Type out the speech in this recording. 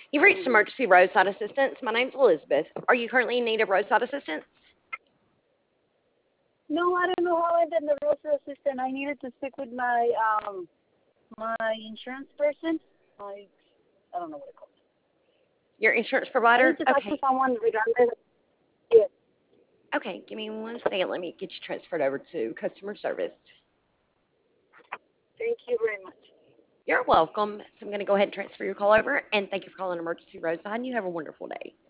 You've reached emergency roadside assistance. My name's Elizabeth. Are you currently in need of roadside assistance? No, I don't know how I did the roadside assistant. I needed to speak with my insurance person. I don't know what it called. Your insurance I need provider? to talk to Okay. someone regarding. Yes. Okay, give me 1 second. Let me get you transferred over to customer service. Thank you very much. You're welcome. So I'm going to go ahead and transfer your call over. And thank you for calling Emergency Roadside. And you have a wonderful day.